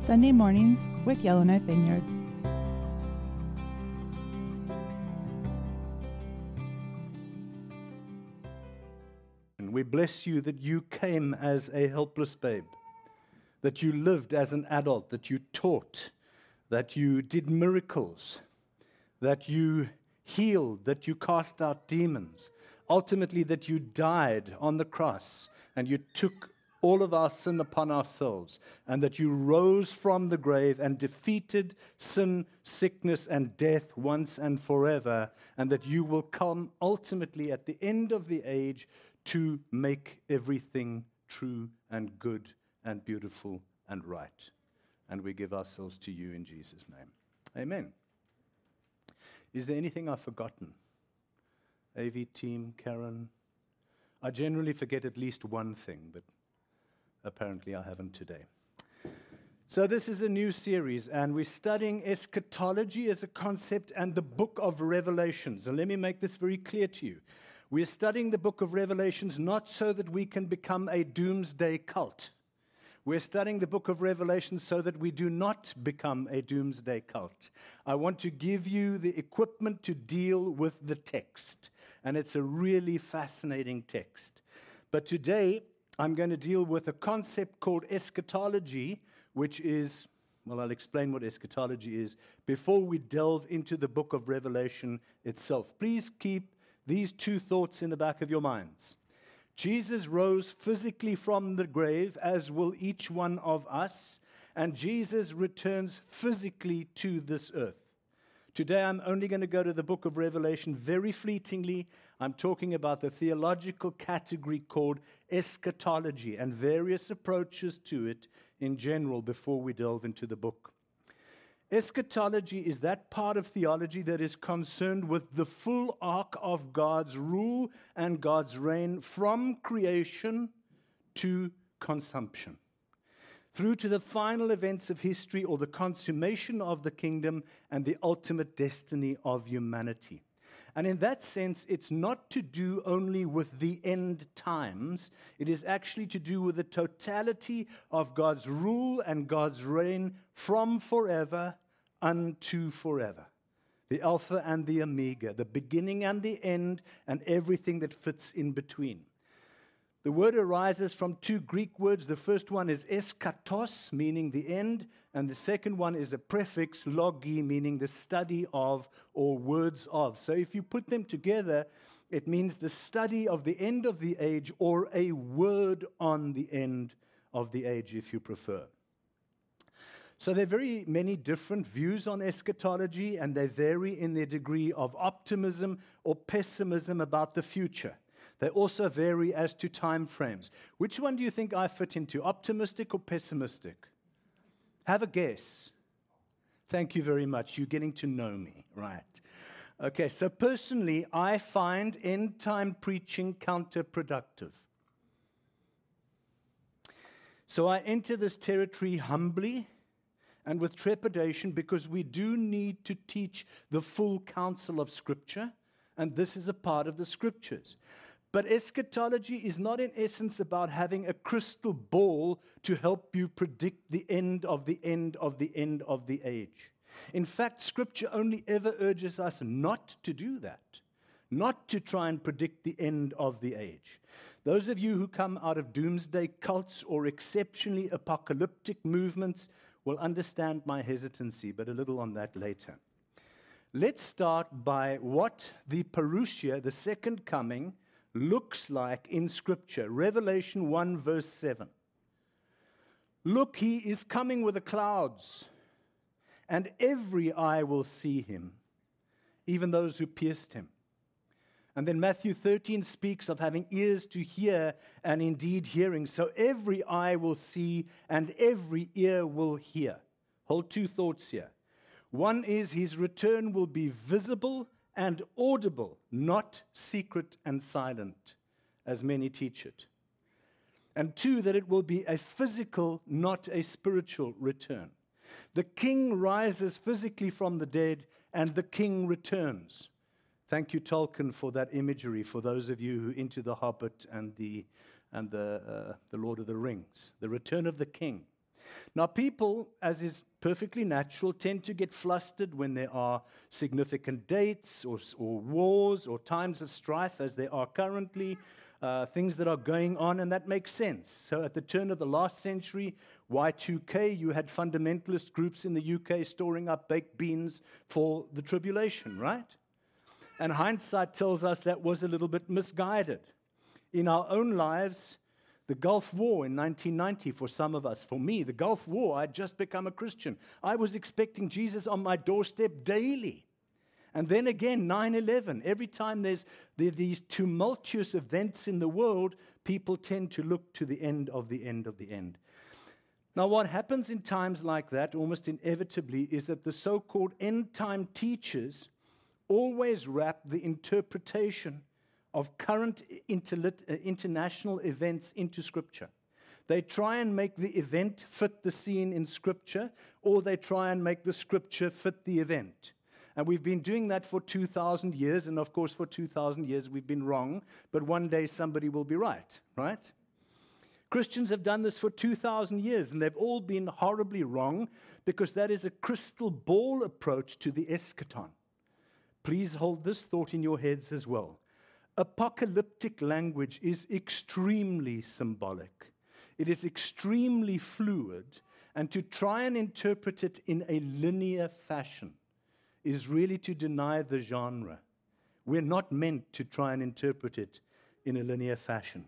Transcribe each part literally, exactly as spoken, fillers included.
Sunday mornings with Yellowknife Vineyard. We bless you that you came as a helpless babe, that you lived as an adult, that you taught, that you did miracles, that you healed, that you cast out demons, ultimately that you died on the cross and you took all of our sin upon ourselves, and that you rose from the grave and defeated sin, sickness, and death once and forever, and that you will come ultimately at the end of the age to make everything true and good and beautiful and right. And we give ourselves to you in Jesus' name. Amen. Is there anything I've forgotten? A V team, Karen? I generally forget at least one thing, but apparently I haven't today. So this is a new series, and we're studying eschatology as a concept and the book of Revelations. And let me make this very clear to you. We're studying the book of Revelations not so that we can become a doomsday cult. We're studying the book of Revelation so that we do not become a doomsday cult. I want to give you the equipment to deal with the text, and it's a really fascinating text. But today, I'm going to deal with a concept called eschatology, which is, well, I'll explain what eschatology is before we delve into the book of Revelation itself. Please keep these two thoughts in the back of your minds. Jesus rose physically from the grave, as will each one of us, and Jesus returns physically to this earth. Today, I'm only going to go to the book of Revelation very fleetingly. I'm talking about the theological category called eschatology and various approaches to it in general before we delve into the book. Eschatology is that part of theology that is concerned with the full arc of God's rule and God's reign from creation to consumption, through to the final events of history or the consummation of the kingdom and the ultimate destiny of humanity. And in that sense, it's not to do only with the end times. It is actually to do with the totality of God's rule and God's reign from forever unto forever. The Alpha and the Omega, the beginning and the end, and everything that fits in between. The word arises from two Greek words. The first one is eskatos, meaning the end, and the second one is a prefix, logi, meaning the study of or words of. So if you put them together, it means the study of the end of the age or a word on the end of the age, if you prefer. So there are very many different views on eschatology, and they vary in their degree of optimism or pessimism about the future. They also vary as to time frames. Which one do you think I fit into, optimistic or pessimistic? Have a guess. Thank you very much. You're getting to know me, right? Okay, so personally, I find end-time preaching counterproductive. So I enter this territory humbly and with trepidation because we do need to teach the full counsel of Scripture, and this is a part of the Scriptures. But eschatology is not in essence about having a crystal ball to help you predict the end of the end of the end of the age. In fact, Scripture only ever urges us not to do that, not to try and predict the end of the age. Those of you who come out of doomsday cults or exceptionally apocalyptic movements will understand my hesitancy, but a little on that later. Let's start by what the parousia, the second coming, looks like in Scripture. Revelation one verse seven. Look, he is coming with the clouds, and every eye will see him, even those who pierced him. And then Matthew thirteen speaks of having ears to hear and indeed hearing. So every eye will see and every ear will hear. Hold two thoughts here. One is his return will be visible and audible, not secret and silent, as many teach it. And two, that it will be a physical, not a spiritual return. The king rises physically from the dead, and the king returns. Thank you, Tolkien, for that imagery, for those of you who are into The Hobbit and the, and the, uh, the Lord of the Rings. The return of the king. Now, people, as is perfectly natural, tend to get flustered when there are significant dates or, or wars or times of strife, as there are currently, uh, things that are going on, and that makes sense. So at the turn of the last century, Y two K, you had fundamentalist groups in the U K storing up baked beans for the tribulation, right? And hindsight tells us that was a little bit misguided. In our own lives, the Gulf War in nineteen ninety, for some of us, for me, the Gulf War, I'd just become a Christian. I was expecting Jesus on my doorstep daily. And then again, nine eleven. Every time there's there these tumultuous events in the world, people tend to look to the end of the end of the end. Now, what happens in times like that, almost inevitably, is that the so-called end-time teachers always wrap the interpretation of current international events into Scripture. They try and make the event fit the scene in Scripture, or they try and make the Scripture fit the event. And we've been doing that for two thousand years, and of course for two thousand years we've been wrong, but one day somebody will be right, right? Christians have done this for two thousand years, and they've all been horribly wrong, because that is a crystal ball approach to the eschaton. Please hold this thought in your heads as well. Apocalyptic language is extremely symbolic. It is extremely fluid, and to try and interpret it in a linear fashion is really to deny the genre. We're not meant to try and interpret it in a linear fashion.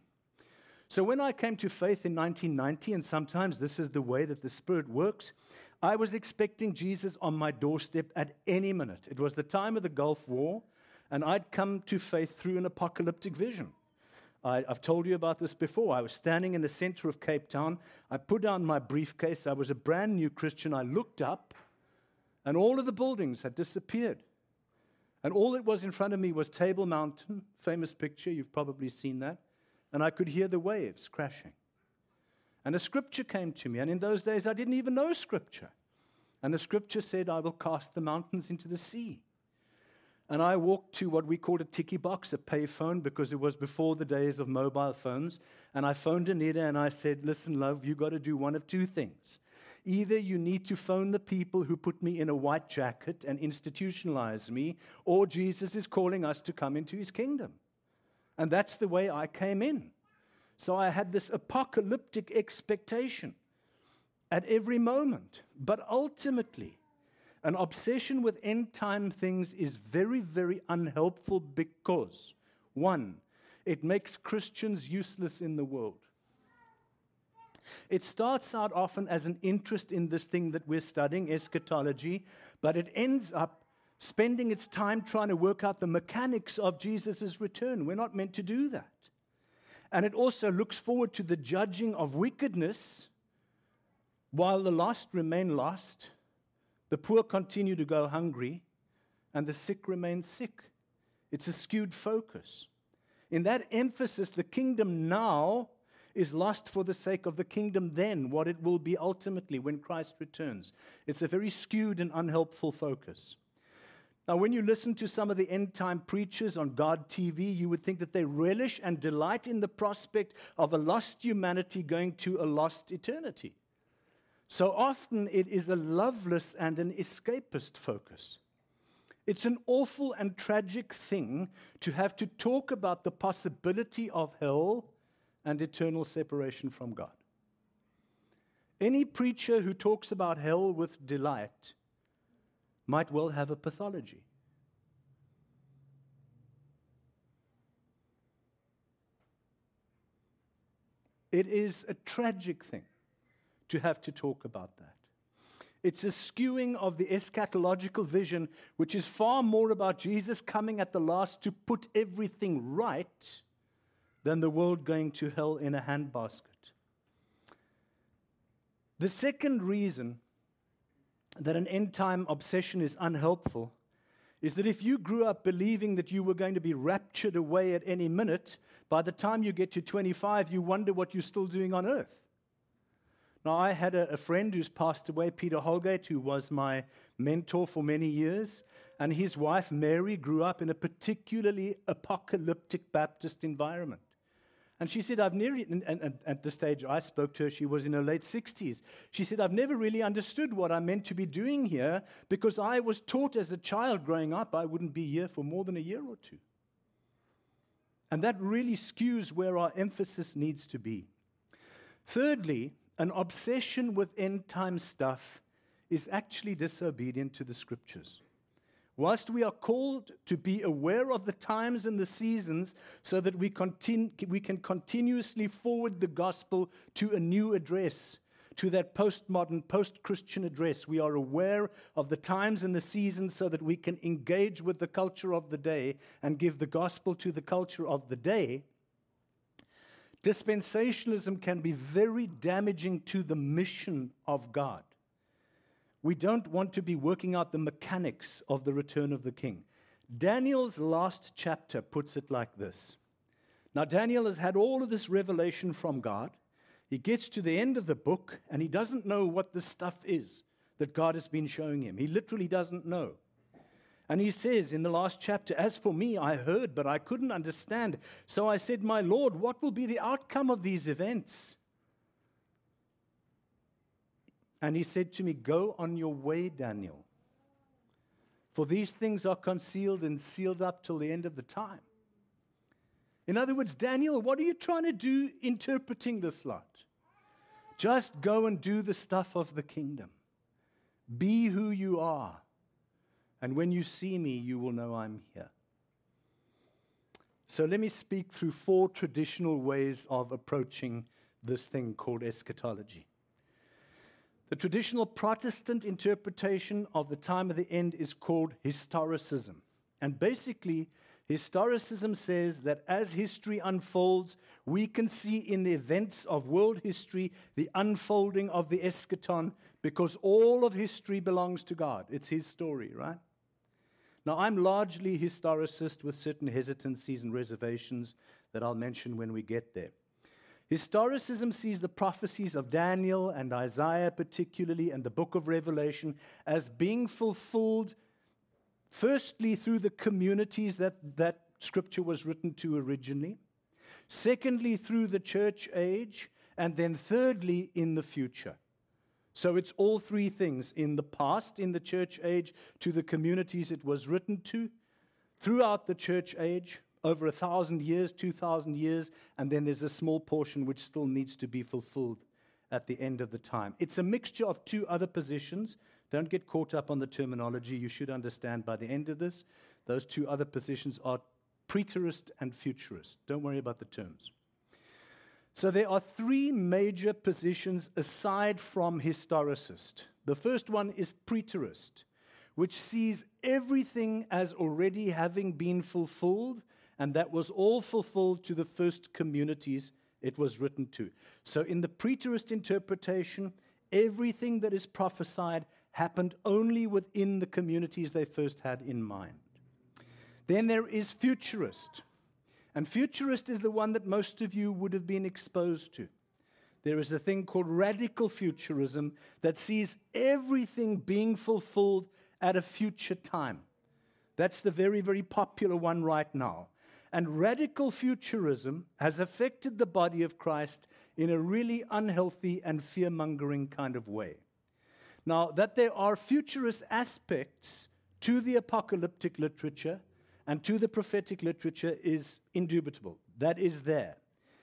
So when I came to faith in nineteen ninety, and sometimes this is the way that the Spirit works, I was expecting Jesus on my doorstep at any minute. It was the time of the Gulf War, and I'd come to faith through an apocalyptic vision. I, I've told you about this before. I was standing in the center of Cape Town. I put down my briefcase. I was a brand new Christian. I looked up, and all of the buildings had disappeared. And all that was in front of me was Table Mountain, famous picture. You've probably seen that. And I could hear the waves crashing. And a scripture came to me. And in those days, I didn't even know scripture. And the scripture said, I will cast the mountains into the sea. And I walked to what we called a tiki box, a pay phone, because it was before the days of mobile phones. And I phoned Anita and I said, listen, love, you've got to do one of two things. Either you need to phone the people who put me in a white jacket and institutionalize me, or Jesus is calling us to come into his kingdom. And that's the way I came in. So I had this apocalyptic expectation at every moment. But ultimately, an obsession with end-time things is very, very unhelpful because, one, it makes Christians useless in the world. It starts out often as an interest in this thing that we're studying, eschatology, but it ends up spending its time trying to work out the mechanics of Jesus' return. We're not meant to do that. And it also looks forward to the judging of wickedness while the lost remain lost. The poor continue to go hungry, and the sick remain sick. It's a skewed focus. In that emphasis, the kingdom now is lost for the sake of the kingdom then, what it will be ultimately when Christ returns. It's a very skewed and unhelpful focus. Now, when you listen to some of the end-time preachers on God T V, you would think that they relish and delight in the prospect of a lost humanity going to a lost eternity. So often it is a loveless and an escapist focus. It's an awful and tragic thing to have to talk about the possibility of hell and eternal separation from God. Any preacher who talks about hell with delight might well have a pathology. It is a tragic thing to have to talk about that. It's a skewing of the eschatological vision, which is far more about Jesus coming at the last to put everything right than the world going to hell in a handbasket. The second reason that an end-time obsession is unhelpful is that if you grew up believing that you were going to be raptured away at any minute, by the time you get to twenty-five, you wonder what you're still doing on earth. Now, I had a, a friend who's passed away, Peter Holgate, who was my mentor for many years, and his wife, Mary, grew up in a particularly apocalyptic Baptist environment. And she said, I've nearly, and, and, and at the stage I spoke to her, she was in her late sixties. She said, I've never really understood what I'm meant to be doing here because I was taught as a child growing up I wouldn't be here for more than a year or two. And that really skews where our emphasis needs to be. Thirdly, an obsession with end-time stuff is actually disobedient to the Scriptures. Whilst we are called to be aware of the times and the seasons so that we, continue, we can continuously forward the gospel to a new address, to that postmodern, post-Christian address. We are aware of the times and the seasons so that we can engage with the culture of the day and give the gospel to the culture of the day. Dispensationalism can be very damaging to the mission of God. We don't want to be working out the mechanics of the return of the king. Daniel's last chapter puts it like this. Now, Daniel has had all of this revelation from God. He gets to the end of the book, and he doesn't know what the stuff is that God has been showing him. He literally doesn't know. And he says in the last chapter, as for me, I heard, but I couldn't understand. So I said, my Lord, what will be the outcome of these events? And he said to me, go on your way, Daniel. For these things are concealed and sealed up till the end of the time. In other words, Daniel, what are you trying to do interpreting this lot? Just go and do the stuff of the kingdom. Be who you are. And when you see me, you will know I'm here. So let me speak through four traditional ways of approaching this thing called eschatology. The traditional Protestant interpretation of the time of the end is called historicism. And basically, historicism says that as history unfolds, we can see in the events of world history the unfolding of the eschaton because all of history belongs to God. It's His story, right? Now, I'm largely historicist with certain hesitancies and reservations that I'll mention when we get there. Historicism sees the prophecies of Daniel and Isaiah particularly and the book of Revelation as being fulfilled firstly through the communities that that scripture was written to originally, secondly through the church age, and then thirdly in the future. So it's all three things: in the past, in the church age, to the communities it was written to, throughout the church age, over a thousand years, two thousand years, and then there's a small portion which still needs to be fulfilled at the end of the time. It's a mixture of two other positions. Don't get caught up on the terminology. You should understand by the end of this, those two other positions are preterist and futurist. Don't worry about the terms. So there are three major positions aside from historicist. The first one is preterist, which sees everything as already having been fulfilled, and that was all fulfilled to the first communities it was written to. So in the preterist interpretation, everything that is prophesied happened only within the communities they first had in mind. Then there is futurist. And futurist is the one that most of you would have been exposed to. There is a thing called radical futurism that sees everything being fulfilled at a future time. That's the very, very popular one right now. And radical futurism has affected the body of Christ in a really unhealthy and fear-mongering kind of way. Now, that there are futurist aspects to the apocalyptic literature and to the prophetic literature is indubitable. That is there.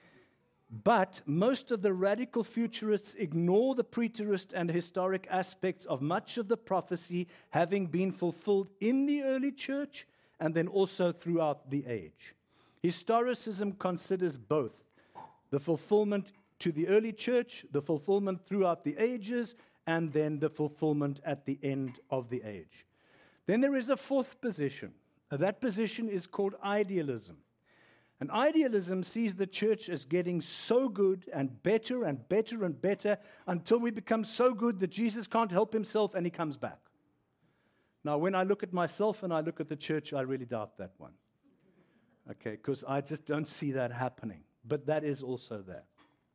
But most of the radical futurists ignore the preterist and historic aspects of much of the prophecy having been fulfilled in the early church and then also throughout the age. Historicism considers both the fulfillment to the early church, the fulfillment throughout the ages, and then the fulfillment at the end of the age. Then there is a fourth position. That position is called idealism. And idealism sees the church as getting so good and better and better and better until we become so good that Jesus can't help himself and he comes back. Now, when I look at myself and I look at the church, I really doubt that one. Okay, because I just don't see that happening. But that is also there.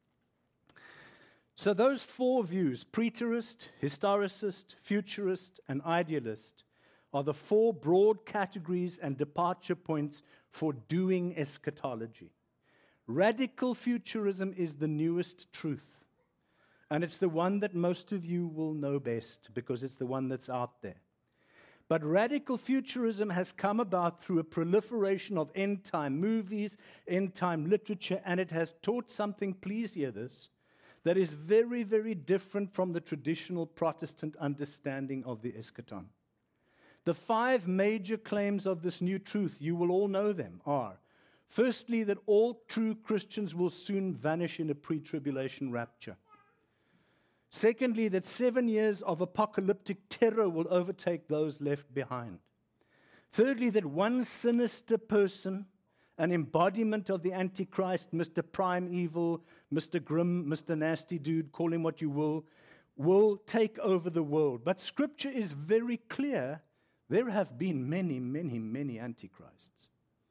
So those four views, preterist, historicist, futurist, and idealist, are the four broad categories and departure points for doing eschatology. Radical futurism is the newest truth. And it's the one that most of you will know best because it's the one that's out there. But radical futurism has come about through a proliferation of end-time movies, end-time literature, and it has taught something, please hear this, that is very, very different from the traditional Protestant understanding of the eschaton. The five major claims of this new truth, you will all know them, are, firstly, that all true Christians will soon vanish in a pre-tribulation rapture. Secondly, that seven years of apocalyptic terror will overtake those left behind. Thirdly, that one sinister person, an embodiment of the Antichrist, Mister Prime Evil, Mister Grim, Mister Nasty Dude, call him what you will, will take over the world. But Scripture is very clear. There have been many, many, many Antichrists.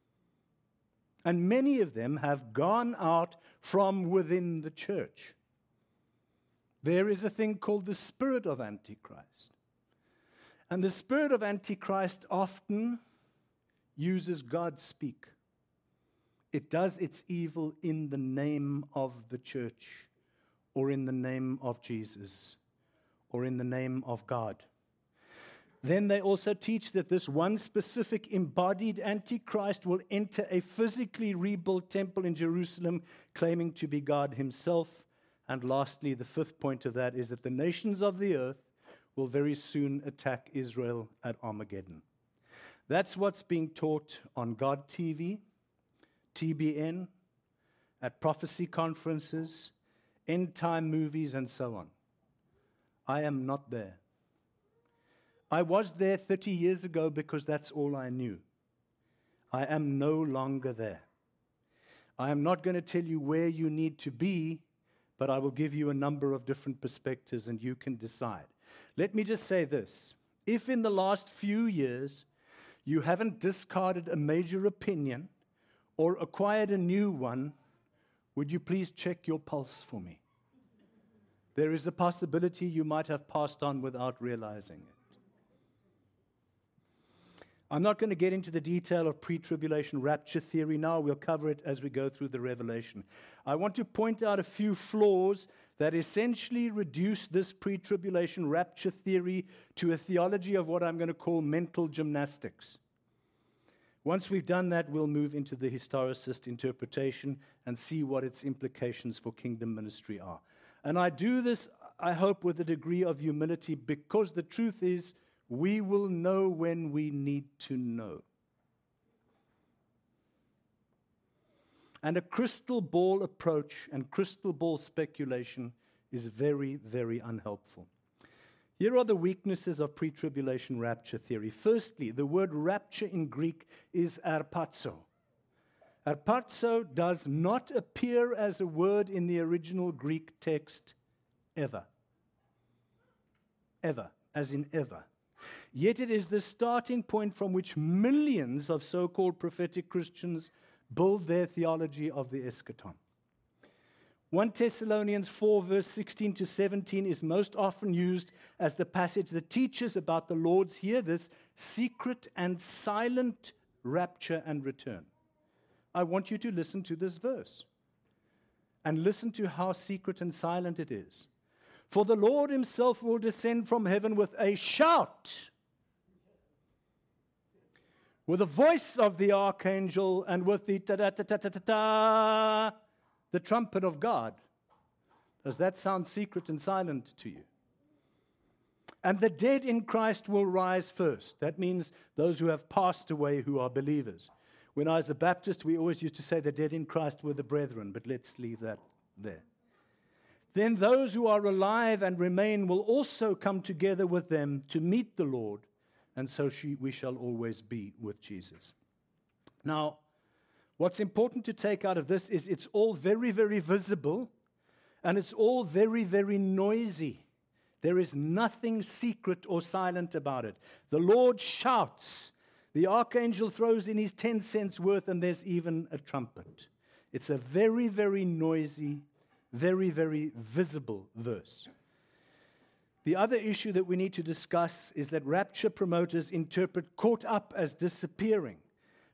And many of them have gone out from within the church. There is a thing called the spirit of Antichrist. And the spirit of Antichrist often uses God's speak. It does its evil in the name of the church, or in the name of Jesus, or in the name of God. Then they also teach that this one specific embodied Antichrist will enter a physically rebuilt temple in Jerusalem, claiming to be God himself. And lastly, the fifth point of that is that the nations of the earth will very soon attack Israel at Armageddon. That's what's being taught on God T V, T B N, at prophecy conferences, end-time movies, and so on. I am not there. I was there thirty years ago because that's all I knew. I am no longer there. I am not going to tell you where you need to be, but I will give you a number of different perspectives and you can decide. Let me just say this. If in the last few years you haven't discarded a major opinion or acquired a new one, would you please check your pulse for me? There is a possibility you might have passed on without realizing it. I'm not going to get into the detail of pre-tribulation rapture theory now. We'll cover it as we go through the Revelation. I want to point out a few flaws that essentially reduce this pre-tribulation rapture theory to a theology of what I'm going to call mental gymnastics. Once we've done that, we'll move into the historicist interpretation and see what its implications for kingdom ministry are. And I do this, I hope, with a degree of humility, because the truth is, we will know when we need to know. And a crystal ball approach and crystal ball speculation is very, very unhelpful. Here are the weaknesses of pre-tribulation rapture theory. Firstly, the word rapture in Greek is arpazo. Arpazo does not appear as a word in the original Greek text ever. Ever, as in ever. Yet it is the starting point from which millions of so-called prophetic Christians build their theology of the eschaton. First Thessalonians four, verse sixteen to seventeen is most often used as the passage that teaches about the Lord's, hear this, secret and silent rapture and return. I want you to listen to this verse and listen to how secret and silent it is. For the Lord himself will descend from heaven with a shout, with the voice of the archangel, and with the ta-da-ta-ta-ta-ta, the trumpet of God. Does that sound secret and silent to you? And the dead in Christ will rise first. That means those who have passed away who are believers. When I was a Baptist, we always used to say the dead in Christ were the brethren, but let's leave that there. Then those who are alive and remain will also come together with them to meet the Lord, and so she, we shall always be with Jesus. Now, what's important to take out of this is it's all very, very visible, and it's all very, very noisy. There is nothing secret or silent about it. The Lord shouts. The archangel throws in his ten cents worth, and there's even a trumpet. It's a very, very noisy, very, very visible verse. The other issue that we need to discuss is that rapture promoters interpret caught up as disappearing.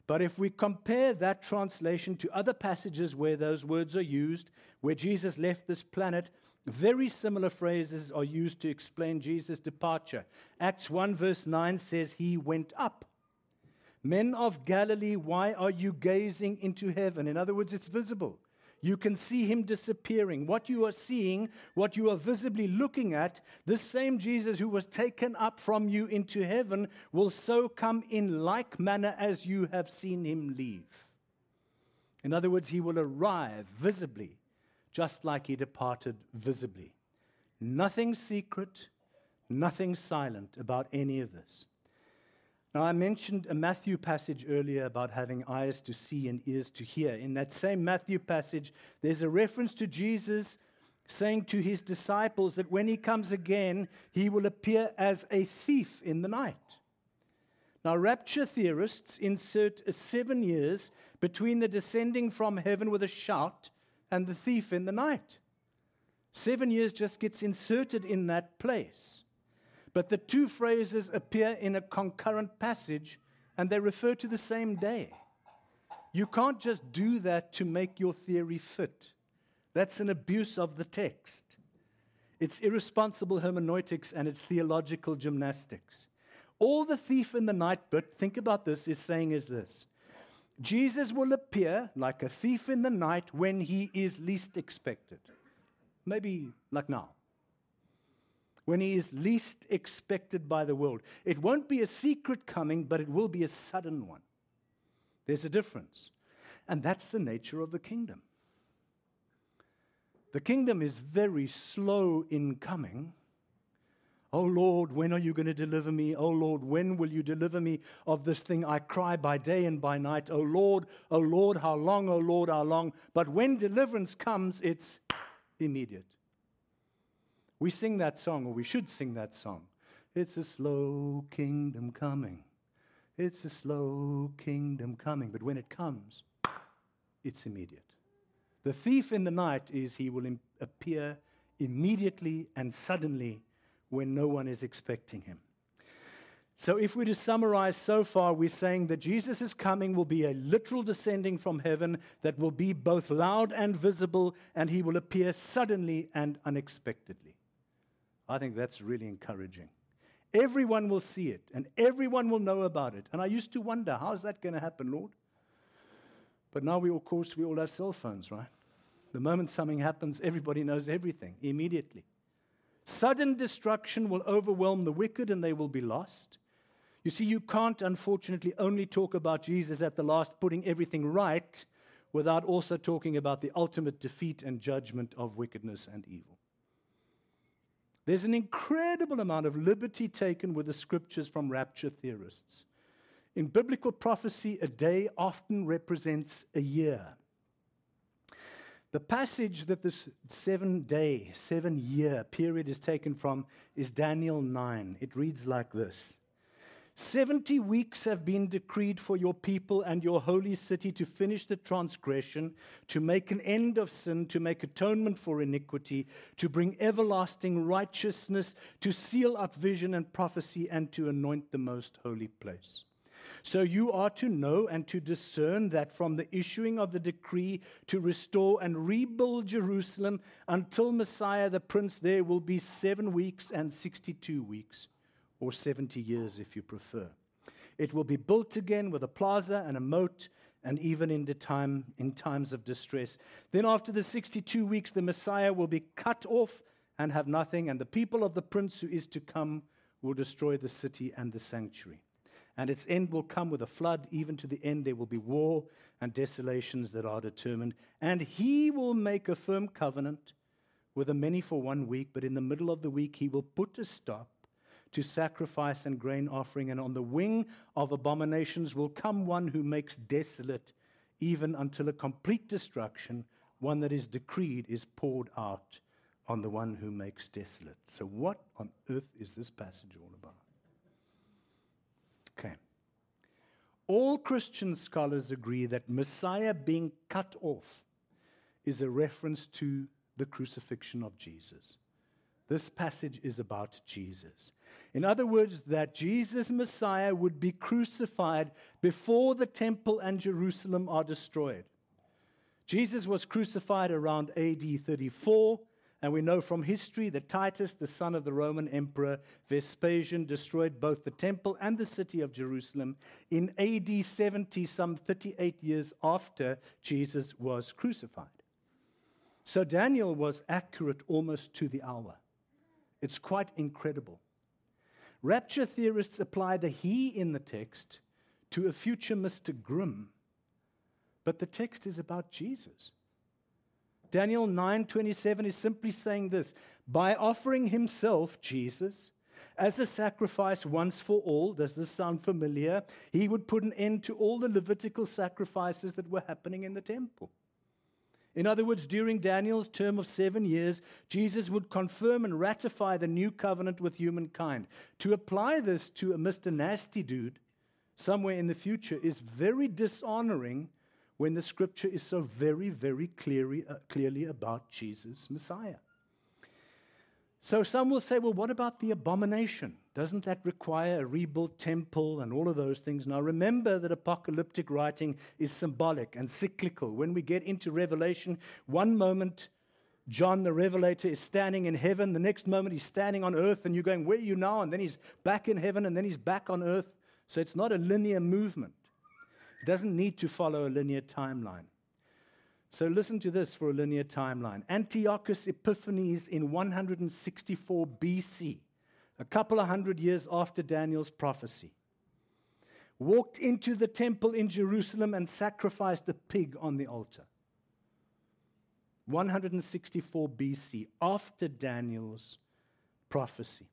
But if we compare that translation to other passages where those words are used, where Jesus left this planet, very similar phrases are used to explain Jesus' departure. Acts one verse nine says, he went up. Men of Galilee, why are you gazing into heaven? In other words, it's visible. You can see him disappearing. What you are seeing, what you are visibly looking at, this same Jesus who was taken up from you into heaven will so come in like manner as you have seen him leave. In other words, he will arrive visibly, just like he departed visibly. Nothing secret, nothing silent about any of this. Now, I mentioned a Matthew passage earlier about having eyes to see and ears to hear. In that same Matthew passage, there's a reference to Jesus saying to his disciples that when he comes again, he will appear as a thief in the night. Now, rapture theorists insert seven years between the descending from heaven with a shout and the thief in the night. Seven years just gets inserted in that place. But the two phrases appear in a concurrent passage, and they refer to the same day. You can't just do that to make your theory fit. That's an abuse of the text. It's irresponsible hermeneutics, and it's theological gymnastics. All the thief in the night bit, think about this, is saying is this. Jesus will appear like a thief in the night when he is least expected. Maybe like now. When he is least expected by the world. It won't be a secret coming, but it will be a sudden one. There's a difference. And that's the nature of the kingdom. The kingdom is very slow in coming. Oh Lord, when are you going to deliver me? Oh Lord, when will you deliver me of this thing? I cry by day and by night. Oh Lord, oh Lord, how long, oh Lord, how long? But when deliverance comes, it's immediate. We sing that song, or we should sing that song. It's a slow kingdom coming. It's a slow kingdom coming. But when it comes, it's immediate. The thief in the night is he will im- appear immediately and suddenly when no one is expecting him. So if we're to summarize so far, we're saying that Jesus' coming will be a literal descending from heaven that will be both loud and visible, and he will appear suddenly and unexpectedly. I think that's really encouraging. Everyone will see it, and everyone will know about it. And I used to wonder, how's that going to happen, Lord? But now, we, of course, we all have cell phones, right? The moment something happens, everybody knows everything immediately. Sudden destruction will overwhelm the wicked, and they will be lost. You see, you can't, unfortunately, only talk about Jesus at the last, putting everything right, without also talking about the ultimate defeat and judgment of wickedness and evil. There's an incredible amount of liberty taken with the scriptures from rapture theorists. In biblical prophecy, a day often represents a year. The passage that this seven-day, seven-year period is taken from is Daniel nine. It reads like this. Seventy weeks have been decreed for your people and your holy city to finish the transgression, to make an end of sin, to make atonement for iniquity, to bring everlasting righteousness, to seal up vision and prophecy, and to anoint the most holy place. So you are to know and to discern that from the issuing of the decree to restore and rebuild Jerusalem until Messiah the Prince there will be seven weeks and sixty-two weeks. Or seventy years if you prefer. It will be built again with a plaza and a moat, and even in the time in times of distress. Then after the sixty-two weeks, the Messiah will be cut off and have nothing, and the people of the prince who is to come will destroy the city and the sanctuary. And its end will come with a flood. Even to the end there will be war and desolations that are determined. And he will make a firm covenant with the many for one week, but in the middle of the week he will put a stop to sacrifice and grain offering, and on the wing of abominations will come one who makes desolate, even until a complete destruction, one that is decreed, is poured out on the one who makes desolate. So what on earth is this passage all about? Okay. All Christian scholars agree that Messiah being cut off is a reference to the crucifixion of Jesus. This passage is about Jesus. In other words, that Jesus, Messiah, would be crucified before the temple and Jerusalem are destroyed. Jesus was crucified around A D thirty-four, and we know from history that Titus, the son of the Roman Emperor Vespasian, destroyed both the temple and the city of Jerusalem in A D seventy, some thirty-eight years after Jesus was crucified. So Daniel was accurate almost to the hour. It's quite incredible. Rapture theorists apply the he in the text to a future Mister Grimm, but the text is about Jesus. Daniel nine twenty-seven is simply saying this: by offering himself, Jesus, as a sacrifice once for all, does this sound familiar? He would put an end to all the Levitical sacrifices that were happening in the temple. In other words, during Daniel's term of seven years, Jesus would confirm and ratify the new covenant with humankind. To apply this to a Mister Nasty Dude somewhere in the future is very dishonoring when the scripture is so very, very clearly, uh, clearly about Jesus, Messiah. So some will say, well, what about the abomination? Doesn't that require a rebuilt temple and all of those things? Now remember that apocalyptic writing is symbolic and cyclical. When we get into Revelation, one moment John the Revelator is standing in heaven, the next moment he's standing on earth, and you're going, where are you now? And then he's back in heaven, and then he's back on earth. So it's not a linear movement. It doesn't need to follow a linear timeline. So listen to this for a linear timeline. Antiochus Epiphanes in one hundred sixty-four B C, a couple of hundred years after Daniel's prophecy, walked into the temple in Jerusalem and sacrificed a pig on the altar. one hundred sixty-four B C, after Daniel's prophecy.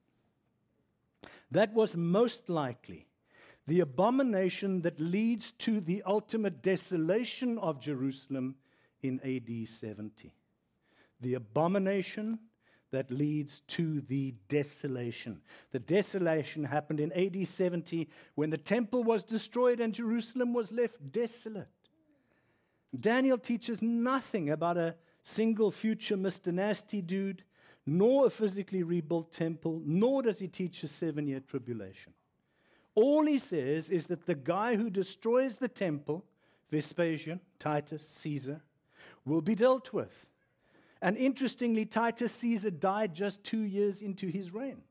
That was most likely the abomination that leads to the ultimate desolation of Jerusalem in A D seventy. The abomination that leads to the desolation. The desolation happened in A D seventy when the temple was destroyed and Jerusalem was left desolate. Daniel teaches nothing about a single future Mister Nasty Dude, nor a physically rebuilt temple, nor does he teach a seven-year tribulation. All he says is that the guy who destroys the temple, Vespasian, Titus, Caesar, will be dealt with. And interestingly, Titus Caesar died just two years into his reign.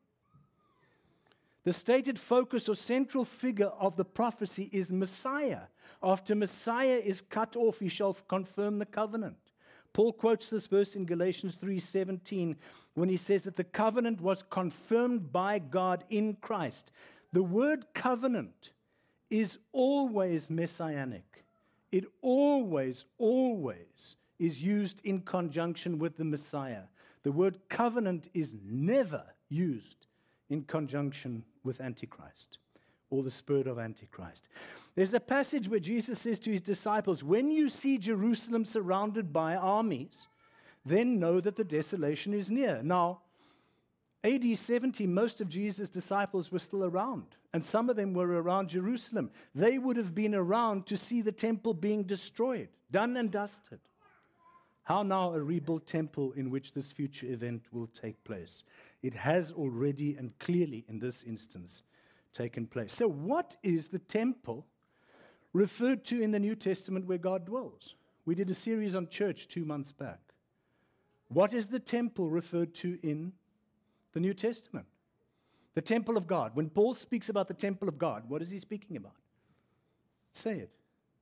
The stated focus or central figure of the prophecy is Messiah. After Messiah is cut off, he shall confirm the covenant. Paul quotes this verse in Galatians three seventeen when he says that the covenant was confirmed by God in Christ. The word covenant is always messianic. It always, always is used in conjunction with the Messiah. The word covenant is never used in conjunction with Antichrist or the spirit of Antichrist. There's a passage where Jesus says to his disciples, when you see Jerusalem surrounded by armies, then know that the desolation is near. Now, A D seventy, most of Jesus' disciples were still around, and some of them were around Jerusalem. They would have been around to see the temple being destroyed, done and dusted. How now a rebuilt temple in which this future event will take place? It has already and clearly in this instance taken place. So what is the temple referred to in the New Testament where God dwells? We did a series on church two months back. What is the temple referred to in the New Testament? The temple of God. When Paul speaks about the temple of God, what is he speaking about? Say it.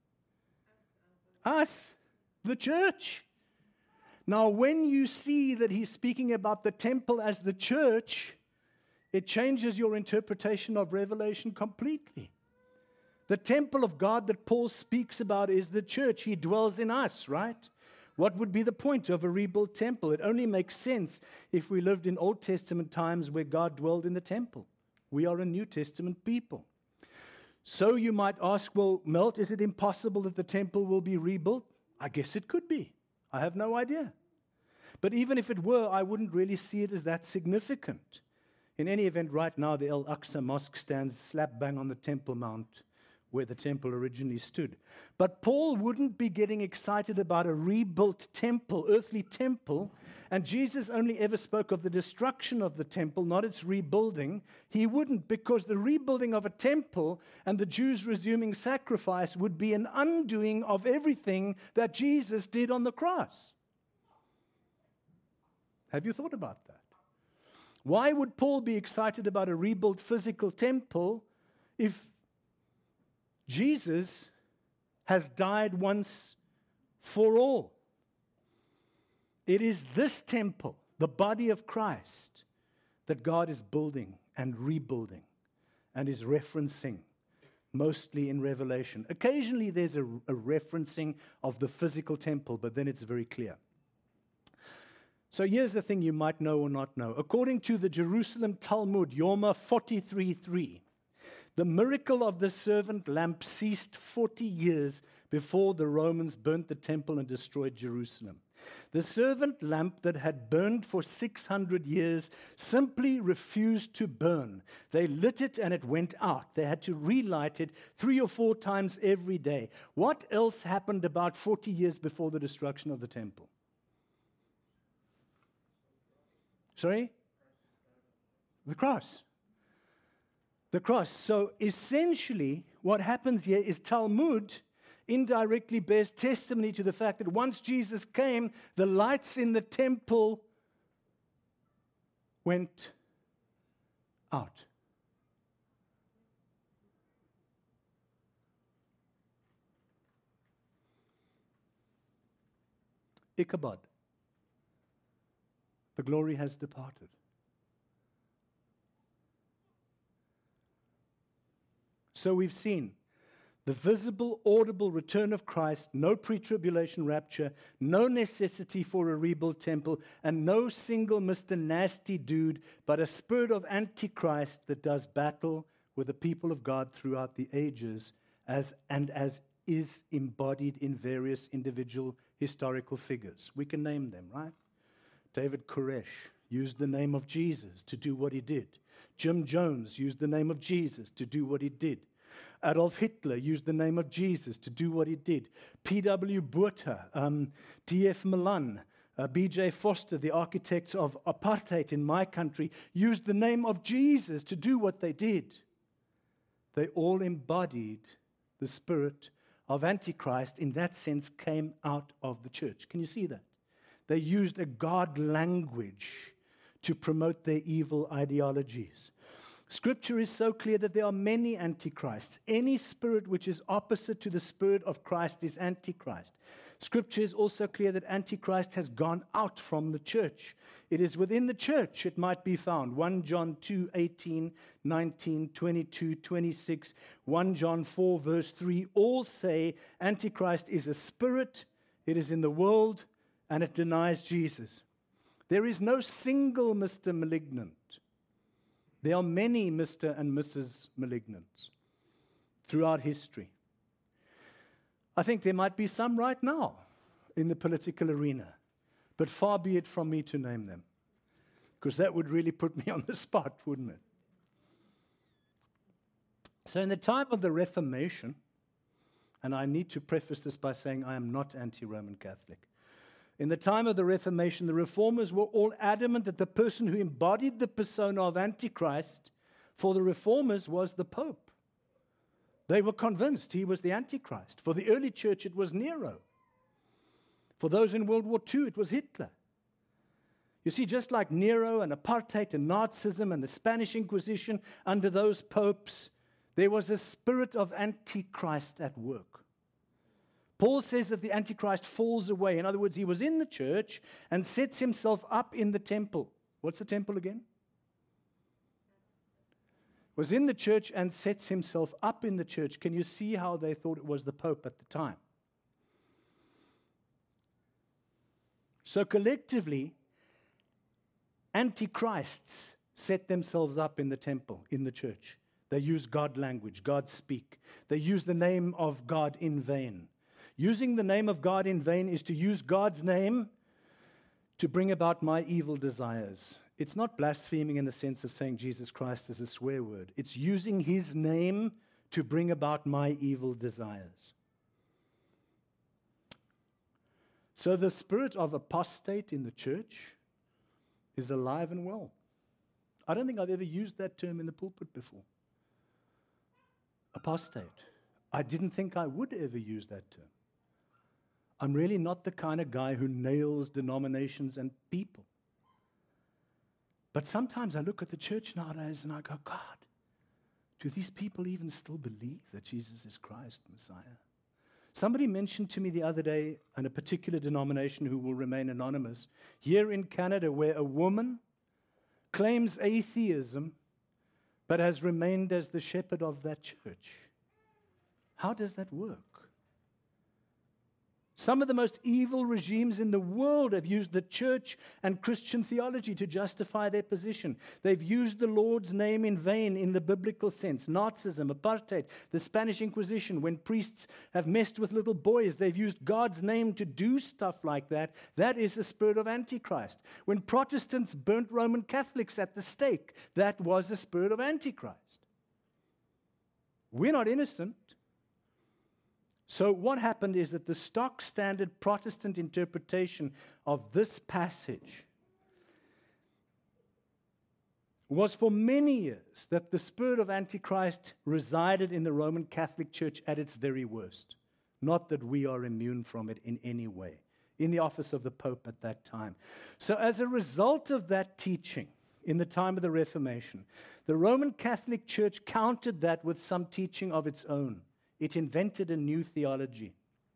Us, the church. Now, when you see that he's speaking about the temple as the church, it changes your interpretation of Revelation completely. The temple of God that Paul speaks about is the church. He dwells in us, right? What would be the point of a rebuilt temple? It only makes sense if we lived in Old Testament times where God dwelled in the temple. We are a New Testament people. So you might ask, well, Melt, is it impossible that the temple will be rebuilt? I guess it could be. I have no idea. But even if it were, I wouldn't really see it as that significant. In any event, right now, the Al-Aqsa Mosque stands slap bang on the Temple Mount, where the temple originally stood. But Paul wouldn't be getting excited about a rebuilt temple, earthly temple, and Jesus only ever spoke of the destruction of the temple, not its rebuilding. He wouldn't, because the rebuilding of a temple and the Jews resuming sacrifice would be an undoing of everything that Jesus did on the cross. Have you thought about that? Why would Paul be excited about a rebuilt physical temple if Jesus has died once for all? It is this temple, the body of Christ, that God is building and rebuilding and is referencing, mostly in Revelation. Occasionally there's a, a referencing of the physical temple, but then it's very clear. So here's the thing you might know or not know. According to the Jerusalem Talmud, Yoma forty-three three, the miracle of the servant lamp ceased forty years before the Romans burnt the temple and destroyed Jerusalem. The servant lamp that had burned for six hundred years simply refused to burn. They lit it and it went out. They had to relight it three or four times every day. What else happened about forty years before the destruction of the temple? Sorry? The cross. The cross. So essentially, what happens here is Talmud indirectly bears testimony to the fact that once Jesus came, the lights in the temple went out. Ichabod. The glory has departed. So we've seen the visible, audible return of Christ, no pre-tribulation rapture, no necessity for a rebuilt temple, and no single Mister Nasty dude, but a spirit of Antichrist that does battle with the people of God throughout the ages, as and as is embodied in various individual historical figures. We can name them, right? David Koresh used the name of Jesus to do what he did. Jim Jones used the name of Jesus to do what he did. Adolf Hitler used the name of Jesus to do what he did. P W Botha, um, D F Milan, uh, B J Foster, the architects of apartheid in my country, used the name of Jesus to do what they did. They all embodied the spirit of Antichrist, in that sense, came out of the church. Can you see that? They used a God language to promote their evil ideologies. Scripture is so clear that there are many antichrists. Any spirit which is opposite to the spirit of Christ is antichrist. Scripture is also clear that antichrist has gone out from the church. It is within the church it might be found. First John two, eighteen, nineteen, twenty-two, twenty-six, First John four, verse three, all say antichrist is a spirit, it is in the world, and it denies Jesus. There is no single Mister Malignant. There are many Mister and Missus Malignants throughout history. I think there might be some right now in the political arena, but far be it from me to name them, because that would really put me on the spot, wouldn't it? So in the time of the Reformation, and I need to preface this by saying I am not anti-Roman Catholic. In the time of the Reformation, the Reformers were all adamant that the person who embodied the persona of Antichrist for the Reformers was the Pope. They were convinced he was the Antichrist. For the early church, it was Nero. For those in World War Two, it was Hitler. You see, just like Nero and apartheid and Nazism and the Spanish Inquisition under those popes, there was a spirit of Antichrist at work. Paul says that the Antichrist falls away. In other words, he was in the church and sets himself up in the temple. What's the temple again? Was in the church and sets himself up in the church. Can you see how they thought it was the Pope at the time? So collectively, Antichrists set themselves up in the temple, in the church. They use God language, God speak. They use the name of God in vain. Using the name of God in vain is to use God's name to bring about my evil desires. It's not blaspheming in the sense of saying Jesus Christ is a swear word. It's using his name to bring about my evil desires. So the spirit of apostate in the church is alive and well. I don't think I've ever used that term in the pulpit before. Apostate. I didn't think I would ever use that term. I'm really not the kind of guy who nails denominations and people. But sometimes I look at the church nowadays and I go, God, do these people even still believe that Jesus is Christ, Messiah? Somebody mentioned to me the other day in a particular denomination who will remain anonymous, here in Canada, where a woman claims atheism but has remained as the shepherd of that church. How does that work? Some of the most evil regimes in the world have used the church and Christian theology to justify their position. They've used the Lord's name in vain in the biblical sense. Nazism, apartheid, the Spanish Inquisition, when priests have messed with little boys, they've used God's name to do stuff like that. That is the spirit of Antichrist. When Protestants burnt Roman Catholics at the stake, that was the spirit of Antichrist. We're not innocent. So what happened is that the stock standard Protestant interpretation of this passage was for many years that the spirit of Antichrist resided in the Roman Catholic Church at its very worst. Not that we are immune from it in any way, in the office of the Pope at that time. So as a result of that teaching, in the time of the Reformation, the Roman Catholic Church countered that with some teaching of its own. It invented a new theology.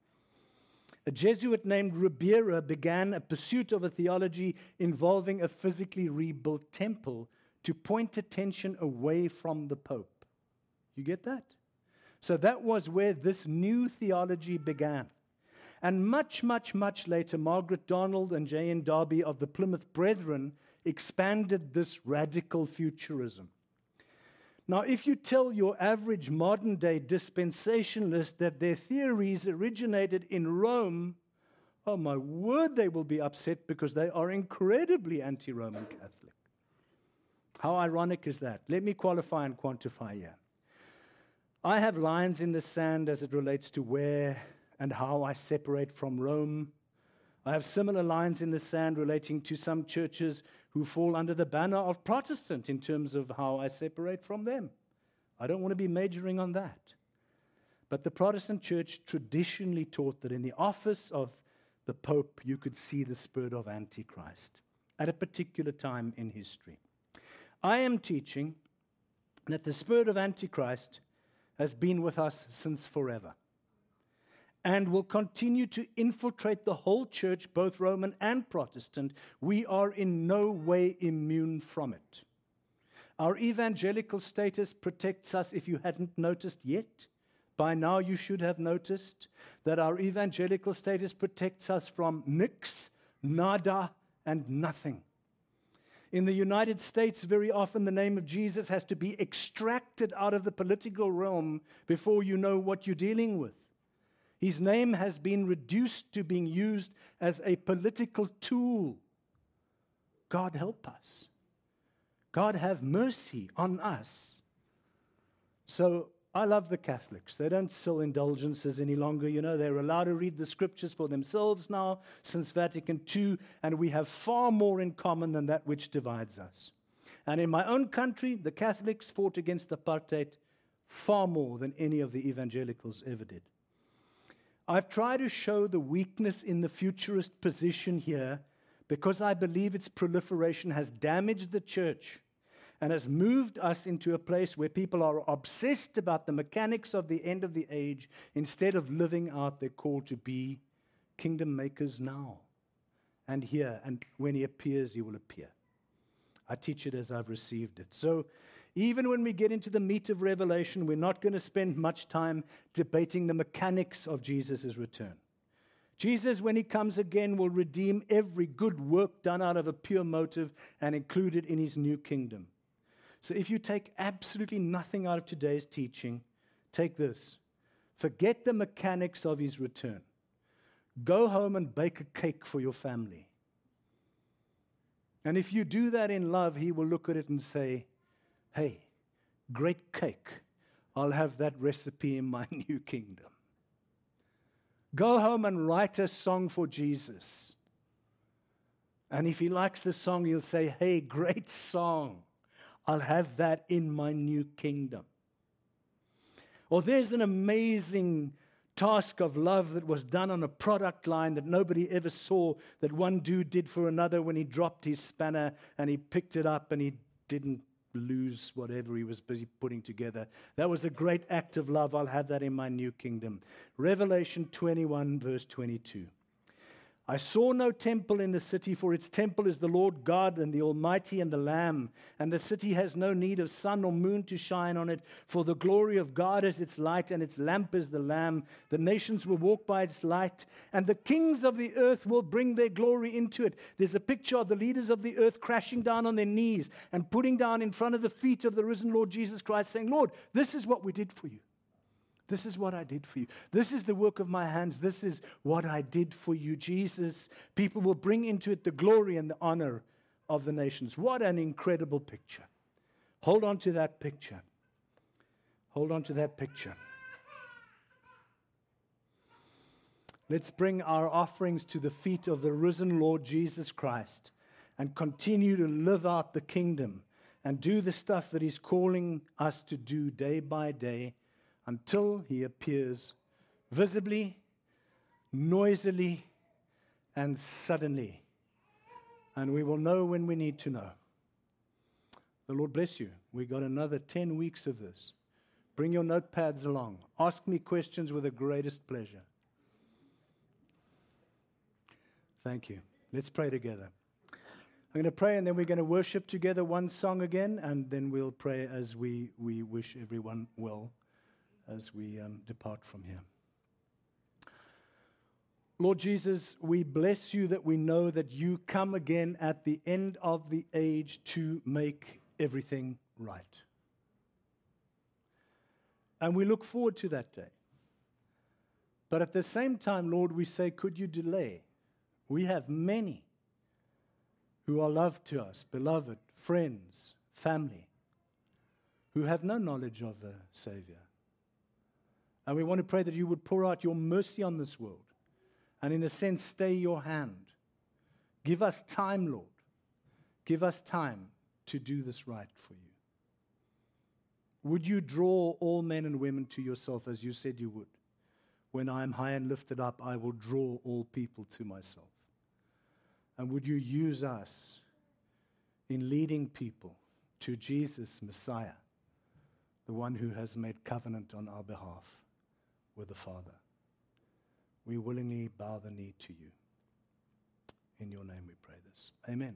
A Jesuit named Ribera began a pursuit of a theology involving a physically rebuilt temple to point attention away from the Pope. You get that? So that was where this new theology began. And much, much, much later, Margaret Donald and J N Darby of the Plymouth Brethren expanded this radical futurism. Now, if you tell your average modern-day dispensationalist that their theories originated in Rome, oh my word, they will be upset because they are incredibly anti-Roman Catholic. How ironic is that? Let me qualify and quantify here. I have lines in the sand as it relates to where and how I separate from Rome. I have similar lines in the sand relating to some churches who fall under the banner of Protestant in terms of how I separate from them. I don't want to be majoring on that. But the Protestant church traditionally taught that in the office of the Pope, you could see the spirit of Antichrist at a particular time in history. I am teaching that the spirit of Antichrist has been with us since forever, and will continue to infiltrate the whole church, both Roman and Protestant. We are in no way immune from it. Our evangelical status protects us, if you hadn't noticed yet. By now you should have noticed that our evangelical status protects us from nix, nada, and nothing. In the United States, very often the name of Jesus has to be extracted out of the political realm before you know what you're dealing with. His name has been reduced to being used as a political tool. God help us. God have mercy on us. So I love the Catholics. They don't sell indulgences any longer. You know, they're allowed to read the scriptures for themselves now since Vatican Two, and we have far more in common than that which divides us. And in my own country, the Catholics fought against apartheid far more than any of the evangelicals ever did. I've tried to show the weakness in the futurist position here because I believe its proliferation has damaged the church and has moved us into a place where people are obsessed about the mechanics of the end of the age instead of living out their call to be kingdom makers now and here, and when he appears, he will appear. I teach it as I've received it. So even when we get into the meat of Revelation, we're not going to spend much time debating the mechanics of Jesus' return. Jesus, when he comes again, will redeem every good work done out of a pure motive and include it in his new kingdom. So if you take absolutely nothing out of today's teaching, take this. Forget the mechanics of his return. Go home and bake a cake for your family. And if you do that in love, he will look at it and say, hey, great cake. I'll have that recipe in my new kingdom. Go home and write a song for Jesus. And if he likes the song, he'll say, hey, great song. I'll have that in my new kingdom. Or there's an amazing task of love that was done on a product line that nobody ever saw, that one dude did for another when he dropped his spanner and he picked it up and he didn't lose whatever he was busy putting together. That was a great act of love. I'll have that in my new kingdom. Revelation twenty-one, verse twenty-two. I saw no temple in the city, for its temple is the Lord God and the Almighty and the Lamb. And the city has no need of sun or moon to shine on it, for the glory of God is its light, and its lamp is the Lamb. The nations will walk by its light, and the kings of the earth will bring their glory into it. There's a picture of the leaders of the earth crashing down on their knees and putting down in front of the feet of the risen Lord Jesus Christ, saying, Lord, this is what we did for you. This is what I did for you. This is the work of my hands. This is what I did for you, Jesus. People will bring into it the glory and the honor of the nations. What an incredible picture. Hold on to that picture. Hold on to that picture. Let's bring our offerings to the feet of the risen Lord Jesus Christ and continue to live out the kingdom and do the stuff that he's calling us to do day by day, until he appears visibly, noisily, and suddenly. And we will know when we need to know. The Lord bless you. We got another ten weeks of this. Bring your notepads along. Ask me questions with the greatest pleasure. Thank you. Let's pray together. I'm going to pray, and then we're going to worship together one song again, and then we'll pray as we, we wish everyone well as we um, depart from here. Lord Jesus, we bless you that we know that you come again at the end of the age to make everything right. And we look forward to that day. But at the same time, Lord, we say, could you delay? We have many who are loved to us, beloved, friends, family, who have no knowledge of the Savior. And we want to pray that you would pour out your mercy on this world and, in a sense, stay your hand. Give us time, Lord. Give us time to do this right for you. Would you draw all men and women to yourself as you said you would? When I am high and lifted up, I will draw all people to myself. And would you use us in leading people to Jesus, Messiah, the one who has made covenant on our behalf with the Father? We willingly bow the knee to you. In your name we pray this. Amen.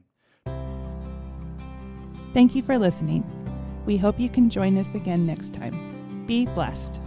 Thank you for listening. We hope you can join us again next time. Be blessed.